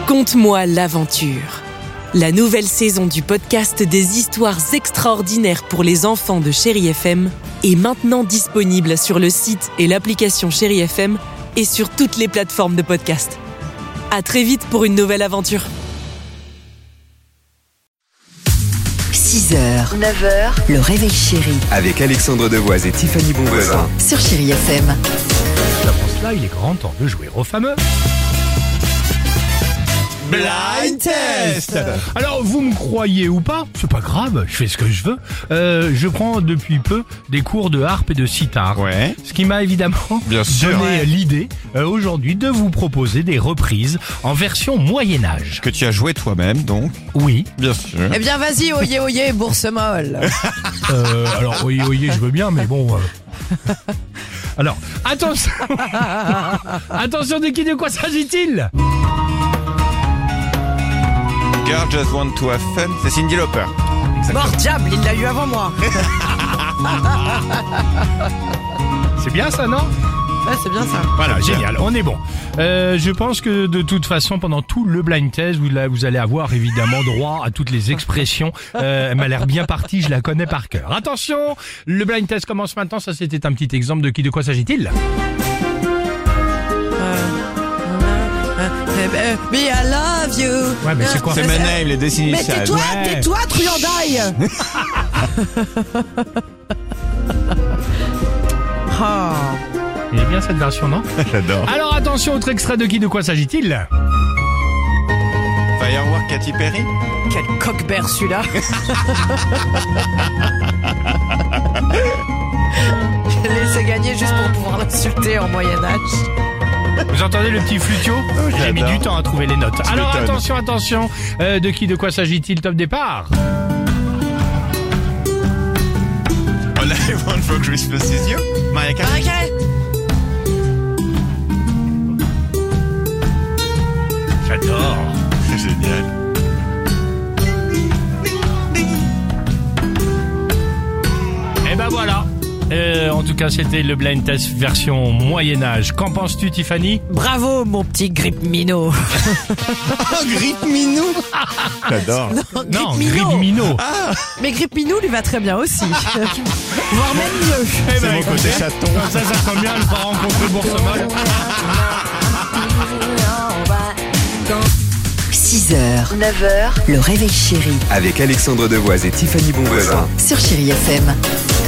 Conte-moi l'aventure. La nouvelle saison du podcast des histoires extraordinaires pour les enfants de Chéri FM est maintenant disponible sur le site et l'application Chéri FM et sur toutes les plateformes de podcast. À très vite pour une nouvelle aventure. 6h, 9h, le réveil chéri Avec Alexandre Devoise et Tiffany Bonvoisin. sur Chéri FM. Avant cela, il est grand temps de jouer au fameux Blind Test. Alors, vous me croyez ou pas, c'est pas grave, je fais ce que je veux. Je prends depuis peu des cours de harpe et de sitar. Ouais. Ce qui m'a évidemment donné l'idée aujourd'hui de vous proposer des reprises en version Moyen-Âge. Que tu as joué toi-même, donc. Oui. Bien sûr. Eh bien, vas-y, oyez, oyez, bourse molle. Alors, oui, je veux bien, mais bon... Alors, attention. Attention, de quoi s'agit-il? Girl Just Want to Have Fun, c'est Cyndi Lauper. Mort diable, il l'a eu avant moi. C'est bien ça, non? Ouais, c'est bien ça. Voilà, génial, on est bon. Je pense que de toute façon, pendant tout le blind test, vous allez avoir évidemment droit à toutes les expressions. Elle m'a l'air bien partie, je la connais par cœur. Attention, le blind test commence maintenant. Ça, c'était un petit exemple de quoi s'agit-il? Me I love you. Ouais, mais c'est quoi? C'est my name, les Destiny Mais Child. tais-toi, truandaille. Oh. Il est bien cette version, non? J'adore. Alors attention, autre extrait de quoi s'agit-il? Firework, Katy Perry. Quel coq-bert celui-là. Je l'ai laissé gagner juste pour pouvoir l'insulter en Moyen-Âge. Vous entendez le petit flutio? J'ai mis du temps à trouver les notes. Alors m'étonnes. attention. De quoi s'agit-il? Top départ. All I Want for Christmas is You. Mariah Carey. Ok. J'adore. C'est génial. Et ben voilà. En tout cas, c'était le blind test version Moyen-Âge. Qu'en penses-tu, Tiffany? Bravo, mon petit grip minot. Grip Minou. J'adore. Non, Minot. Grip Minot. Mais grip minou lui va très bien aussi. Voire même mieux. Eh C'est ben, mon côté écoutez, chaton. Ça tombe bien, elle va rencontrer Boursemol. 6h, 9h, le réveil chéri Avec Alexandre Devoise et Tiffany Bonvoisin. sur Chéri FM.